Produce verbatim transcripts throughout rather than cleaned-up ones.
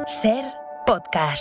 SER Podcast.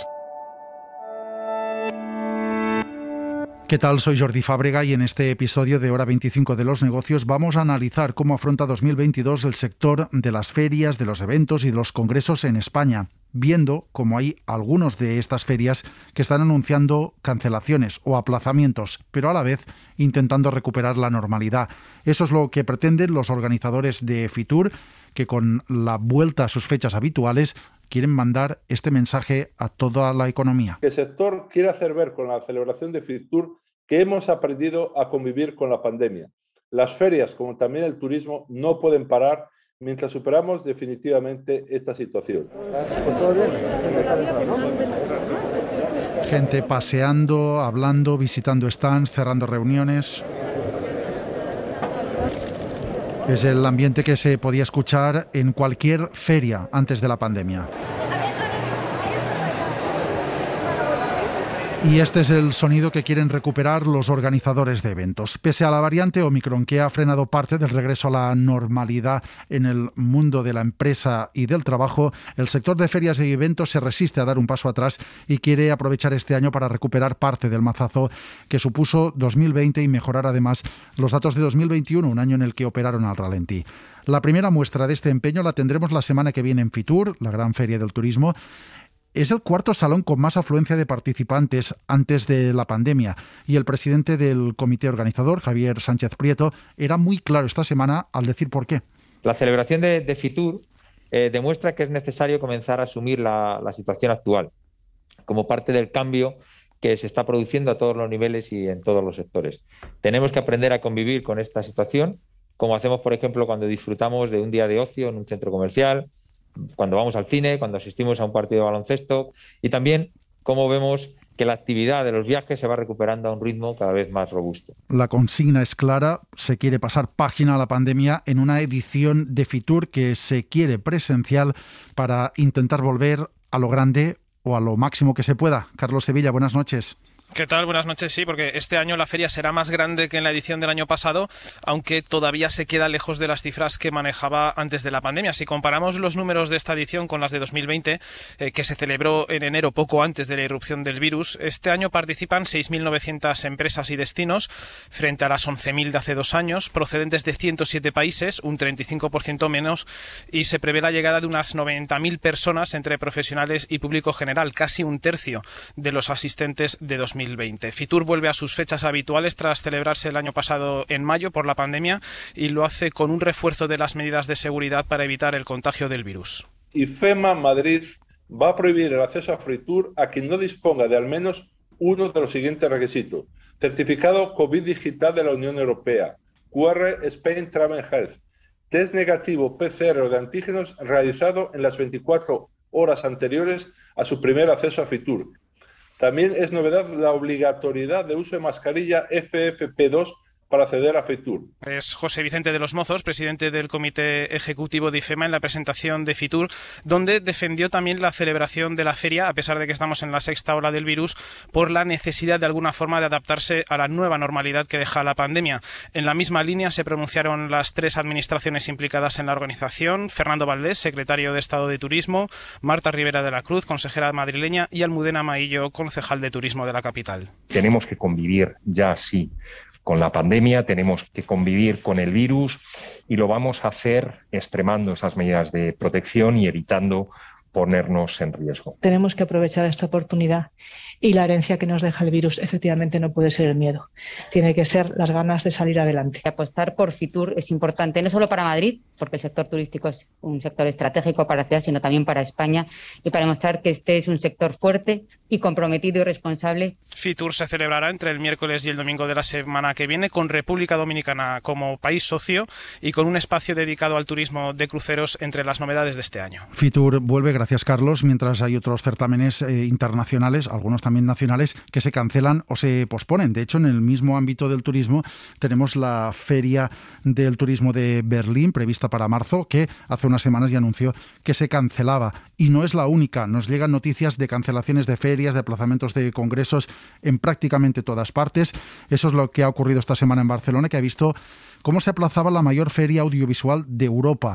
¿Qué tal? Soy Jordi Fábrega y en este episodio de Hora veinticinco de los negocios vamos a analizar cómo afronta dos mil veintidós el sector de las ferias, de los eventos y de los congresos en España, viendo cómo hay algunos de estas ferias que están anunciando cancelaciones o aplazamientos, pero a la vez intentando recuperar la normalidad. Eso es lo que pretenden los organizadores de Fitur, que con la vuelta a sus fechas habituales quieren mandar este mensaje a toda la economía. El sector quiere hacer ver con la celebración de Fitur que hemos aprendido a convivir con la pandemia. Las ferias, como también el turismo, no pueden parar mientras superamos definitivamente esta situación. Gente paseando, hablando, visitando stands, cerrando reuniones. Es el ambiente que se podía escuchar en cualquier feria antes de la pandemia. Y este es el sonido que quieren recuperar los organizadores de eventos. Pese a la variante Omicron, que ha frenado parte del regreso a la normalidad en el mundo de la empresa y del trabajo, el sector de ferias y eventos se resiste a dar un paso atrás y quiere aprovechar este año para recuperar parte del mazazo que supuso dos mil veinte y mejorar además los datos de dos mil veintiuno, un año en el que operaron al ralentí. La primera muestra de este empeño la tendremos la semana que viene en Fitur, la gran feria del turismo. Es el cuarto salón con más afluencia de participantes antes de la pandemia y el presidente del comité organizador, Javier Sánchez Prieto, era muy claro esta semana al decir por qué. La celebración de, de Fitur eh, demuestra que es necesario comenzar a asumir la, la situación actual como parte del cambio que se está produciendo a todos los niveles y en todos los sectores. Tenemos que aprender a convivir con esta situación, como hacemos, por ejemplo, cuando disfrutamos de un día de ocio en un centro comercial, cuando vamos al cine, cuando asistimos a un partido de baloncesto, y también cómo vemos que la actividad de los viajes se va recuperando a un ritmo cada vez más robusto. La consigna es clara, se quiere pasar página a la pandemia en una edición de Fitur que se quiere presencial para intentar volver a lo grande o a lo máximo que se pueda. Carlos Sevilla, buenas noches. ¿Qué tal? Buenas noches. Sí, porque este año la feria será más grande que en la edición del año pasado, aunque todavía se queda lejos de las cifras que manejaba antes de la pandemia. Si comparamos los números de esta edición con las de dos mil veinte, eh, que se celebró en enero poco antes de la irrupción del virus, este año participan seis mil novecientas empresas y destinos frente a las once mil de hace dos años, procedentes de ciento siete países, un treinta y cinco por ciento menos, y se prevé la llegada de unas noventa mil personas entre profesionales y público general, casi un tercio de los asistentes de dos mil veinte. Fitur vuelve a sus fechas habituales tras celebrarse el año pasado en mayo por la pandemia y lo hace con un refuerzo de las medidas de seguridad para evitar el contagio del virus. IFEMA Madrid va a prohibir el acceso a Fitur a quien no disponga de al menos uno de los siguientes requisitos: certificado COVID digital de la Unión Europea, Q R Spain Travel Health, test negativo P C R o de antígenos realizado en las veinticuatro horas anteriores a su primer acceso a Fitur. También es novedad la obligatoriedad de uso de mascarilla F F P dos para acceder a Fitur. Es José Vicente de los Mozos, presidente del Comité Ejecutivo de IFEMA, en la presentación de Fitur, donde defendió también la celebración de la feria, a pesar de que estamos en la sexta ola del virus, por la necesidad de alguna forma de adaptarse a la nueva normalidad que deja la pandemia. En la misma línea se pronunciaron las tres administraciones implicadas en la organización: Fernando Valdés, secretario de Estado de Turismo, Marta Rivera de la Cruz, consejera madrileña, y Almudena Maillo, concejal de Turismo de la capital. Tenemos que convivir ya sí con la pandemia, tenemos que convivir con el virus y lo vamos a hacer extremando esas medidas de protección y evitando ponernos en riesgo. Tenemos que aprovechar esta oportunidad y la herencia que nos deja el virus efectivamente no puede ser el miedo, tiene que ser las ganas de salir adelante. Apostar por Fitur es importante, no solo para Madrid, porque el sector turístico es un sector estratégico para la ciudad, sino también para España, y para demostrar que este es un sector fuerte y comprometido y responsable. Fitur se celebrará entre el miércoles y el domingo de la semana que viene, con República Dominicana como país socio y con un espacio dedicado al turismo de cruceros entre las novedades de este año. Fitur vuelve, gracias Carlos, mientras hay otros certámenes eh, internacionales, algunos también nacionales, que se cancelan o se posponen. De hecho, en el mismo ámbito del turismo tenemos la Feria del Turismo de Berlín, prevista para marzo, que hace unas semanas ya anunció que se cancelaba. Y no es la única, nos llegan noticias de cancelaciones de ferias, de aplazamientos de congresos en prácticamente todas partes. Eso es lo que ha ocurrido esta semana en Barcelona, que ha visto cómo se aplazaba la mayor feria audiovisual de Europa.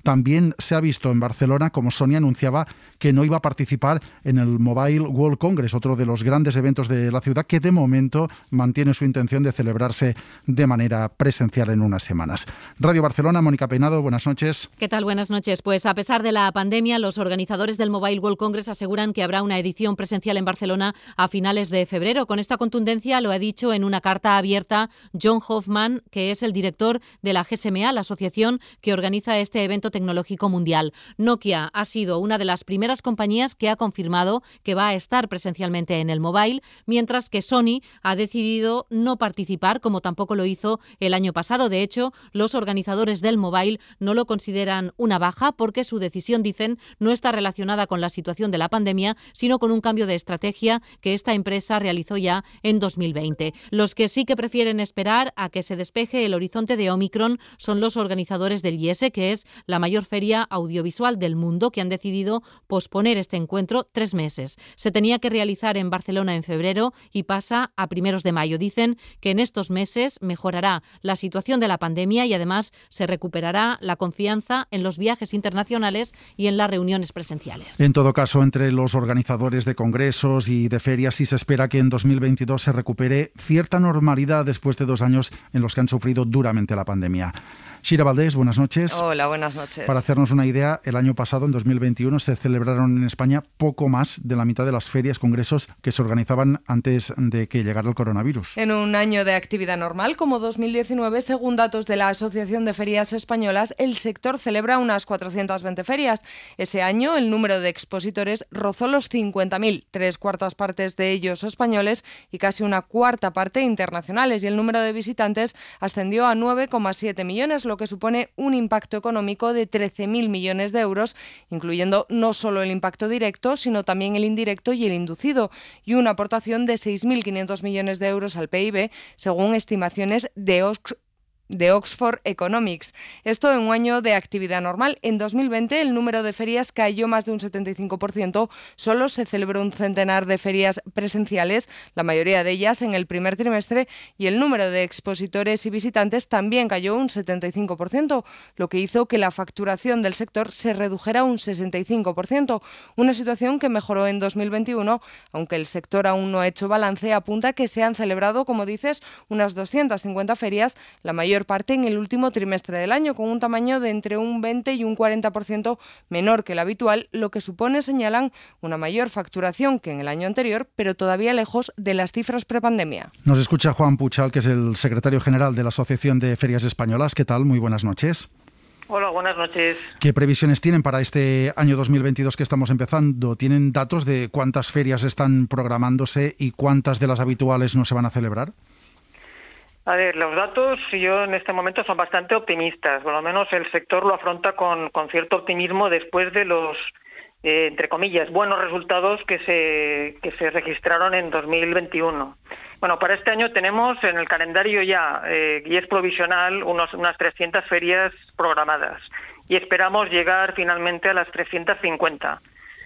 También se ha visto en Barcelona como Sony anunciaba que no iba a participar en el Mobile World Congress, otro de los grandes eventos de la ciudad que de momento mantiene su intención de celebrarse de manera presencial en unas semanas. Radio Barcelona, Mónica Peinado, buenas noches. ¿Qué tal? Buenas noches. Pues a pesar de la pandemia, los organizadores del Mobile World Congress aseguran que habrá una edición presencial en Barcelona a finales de febrero. Con esta contundencia lo ha dicho en una carta abierta John Hoffman, que es el director de la G S M A, la asociación que organiza este evento tecnológico mundial. Nokia ha sido una de las primeras compañías que ha confirmado que va a estar presencialmente en el Mobile, mientras que Sony ha decidido no participar, como tampoco lo hizo el año pasado. De hecho, los organizadores del Mobile no lo consideran una baja porque su decisión, dicen, no está relacionada con la situación de la pandemia, sino con un cambio de estrategia que esta empresa realizó ya en dos mil veinte. Los que sí que prefieren esperar a que se despeje el horizonte de Omicron son los organizadores del I E S E, que es la mayor feria audiovisual del mundo, que han decidido posponer este encuentro tres meses. Se tenía que realizar en Barcelona en febrero y pasa a primeros de mayo. Dicen que en estos meses mejorará la situación de la pandemia y además se recuperará la confianza en los viajes internacionales y en las reuniones presenciales. En todo caso, entre los organizadores de congresos y de ferias sí se espera que en dos mil veintidós se recupere cierta normalidad después de dos años en los que han sufrido duramente la pandemia. Shira Valdés, buenas noches. Hola, buenas noches. Para hacernos una idea, el año pasado, en dos mil veintiuno, se celebraron en España poco más de la mitad de las ferias, congresos que se organizaban antes de que llegara el coronavirus. En un año de actividad normal como dos mil diecinueve, según datos de la Asociación de Ferias Españolas, el sector celebra unas cuatrocientas veinte ferias. Ese año, el número de expositores rozó los cincuenta mil, tres cuartas partes de ellos españoles y casi una cuarta parte internacionales, y el número de visitantes ascendió a nueve coma siete millones, lo que supone un impacto económico de trece mil millones de euros, incluyendo no solo el impacto directo, sino también el indirecto y el inducido, y una aportación de seis mil quinientos millones de euros al P I B, según estimaciones de Oxford. de Oxford Economics. Esto en un año de actividad normal. En dos mil veinte el número de ferias cayó más de un setenta y cinco por ciento. Solo se celebró un centenar de ferias presenciales, la mayoría de ellas en el primer trimestre, y el número de expositores y visitantes también cayó un setenta y cinco por ciento, lo que hizo que la facturación del sector se redujera un sesenta y cinco por ciento. Una situación que mejoró en dos mil veintiuno, aunque el sector aún no ha hecho balance. Apunta que se han celebrado, como dices, unas doscientas cincuenta ferias, la mayor parte en el último trimestre del año, con un tamaño de entre un veinte y un cuarenta por ciento menor que el habitual, lo que supone, señalan, una mayor facturación que en el año anterior, pero todavía lejos de las cifras prepandemia. Nos escucha Juan Puchal, que es el secretario general de la Asociación de Ferias Españolas. ¿Qué tal? Muy buenas noches. Hola, buenas noches. ¿Qué previsiones tienen para este año dos mil veintidós que estamos empezando? ¿Tienen datos de cuántas ferias están programándose y cuántas de las habituales no se van a celebrar? A ver, los datos yo en este momento son bastante optimistas. Por lo menos el sector lo afronta con, con cierto optimismo después de los, eh, entre comillas, buenos resultados que se, que se registraron en dos mil veintiuno. Bueno, para este año tenemos en el calendario ya, eh, y es provisional, unos, unas trescientas ferias programadas. Y esperamos llegar finalmente a las trescientas cincuenta.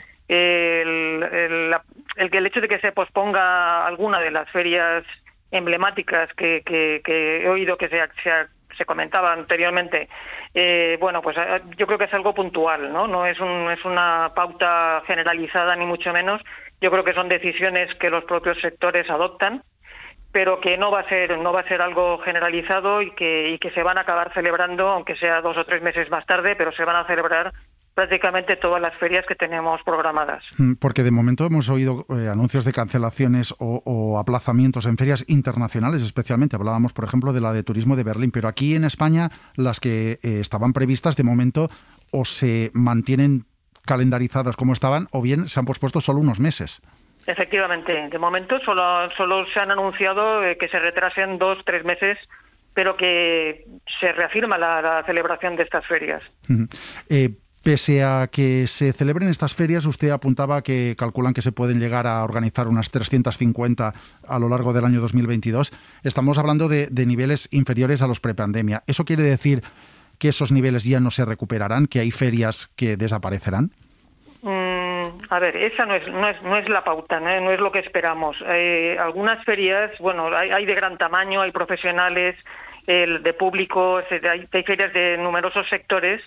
El, el, el, el hecho de que se posponga alguna de las ferias emblemáticas que, que, que he oído que se, se, se comentaba anteriormente, eh, bueno, pues yo creo que es algo puntual, ¿no? No es, un, es una pauta generalizada ni mucho menos. Yo creo que son decisiones que los propios sectores adoptan, pero que no va a ser no va a ser algo generalizado y que y que se van a acabar celebrando, aunque sea dos o tres meses más tarde, pero se van a celebrar prácticamente todas las ferias que tenemos programadas. Porque de momento hemos oído eh, anuncios de cancelaciones o, o aplazamientos en ferias internacionales, especialmente. Hablábamos, por ejemplo, de la de turismo de Berlín, pero aquí en España las que eh, estaban previstas de momento o se mantienen calendarizadas como estaban o bien se han pospuesto solo unos meses. Efectivamente, de momento solo, solo se han anunciado eh, que se retrasen dos, tres meses, pero que se reafirma la, la celebración de estas ferias. Uh-huh. Eh, Pese a que se celebren estas ferias, usted apuntaba que calculan que se pueden llegar a organizar unas trescientas cincuenta a lo largo del año dos mil veintidós. Estamos hablando de, de niveles inferiores a los prepandemia. ¿Eso quiere decir que esos niveles ya no se recuperarán, que hay ferias que desaparecerán? Mm, a ver, esa no es, no es, no es la pauta, no es, no es lo que esperamos. Eh, algunas ferias, bueno, hay, hay de gran tamaño, hay profesionales, el de público, hay, hay ferias de numerosos sectores.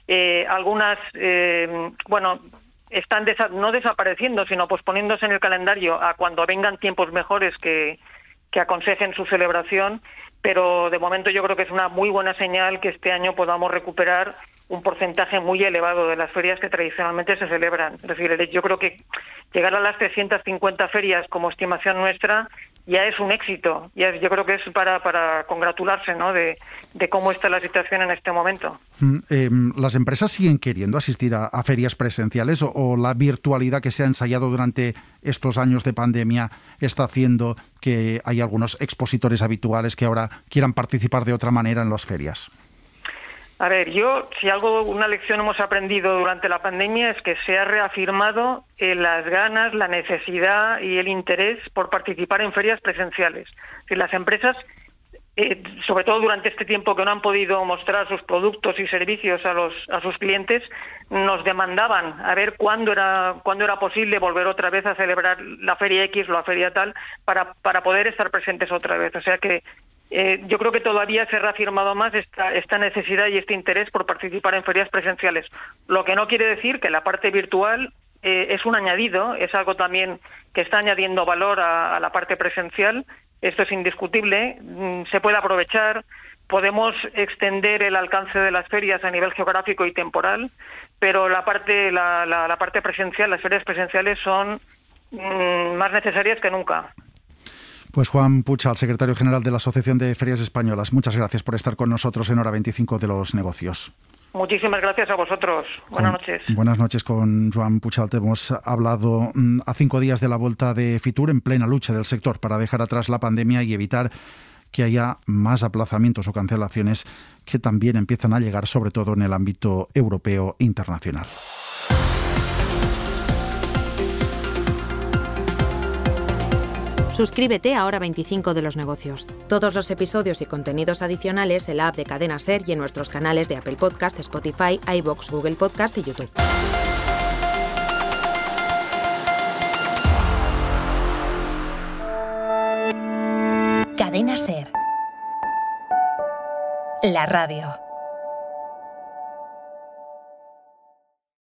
eh, algunas, eh, bueno, están desa- no desapareciendo, sino posponiéndose en el calendario a cuando vengan tiempos mejores que, que aconsejen su celebración, pero de momento yo creo que es una muy buena señal que este año podamos recuperar un porcentaje muy elevado de las ferias que tradicionalmente se celebran. Es decir, yo creo que llegar a las trescientas cincuenta ferias como estimación nuestra ya es un éxito. Ya es, yo creo que es para, para congratularse, ¿no?, de, de cómo está la situación en este momento. Mm, eh, ¿Las empresas siguen queriendo asistir a, a ferias presenciales o, o la virtualidad que se ha ensayado durante estos años de pandemia está haciendo que hay algunos expositores habituales que ahora quieran participar de otra manera en las ferias? A ver, yo, si algo, una lección hemos aprendido durante la pandemia es que se ha reafirmado eh, las ganas, la necesidad y el interés por participar en ferias presenciales. Si las empresas, eh, sobre todo durante este tiempo que no han podido mostrar sus productos y servicios a los a sus clientes, nos demandaban a ver cuándo era cuándo era posible volver otra vez a celebrar la feria X o la feria tal para para poder estar presentes otra vez. O sea que Eh, yo creo que todavía se ha reafirmado más esta, esta necesidad y este interés por participar en ferias presenciales. Lo que no quiere decir que la parte virtual eh, es un añadido, es algo también que está añadiendo valor a, a la parte presencial. Esto es indiscutible, mm, se puede aprovechar, podemos extender el alcance de las ferias a nivel geográfico y temporal, pero la parte, la, la, la parte presencial, las ferias presenciales son mm, más necesarias que nunca. Pues Juan Puchal, secretario general de la Asociación de Ferias Españolas, muchas gracias por estar con nosotros en Hora veinticinco de los negocios. Muchísimas gracias a vosotros. Buenas con, noches. Buenas noches con Joan Puchal. Te hemos hablado mm, a cinco días de la vuelta de Fitur en plena lucha del sector para dejar atrás la pandemia y evitar que haya más aplazamientos o cancelaciones que también empiezan a llegar, sobre todo en el ámbito europeo e internacional. Suscríbete a Hora veinticinco de los negocios. Todos los episodios y contenidos adicionales en la app de Cadena Ser y en nuestros canales de Apple Podcast, Spotify, iVoox, Google Podcast y YouTube. Cadena Ser. La radio.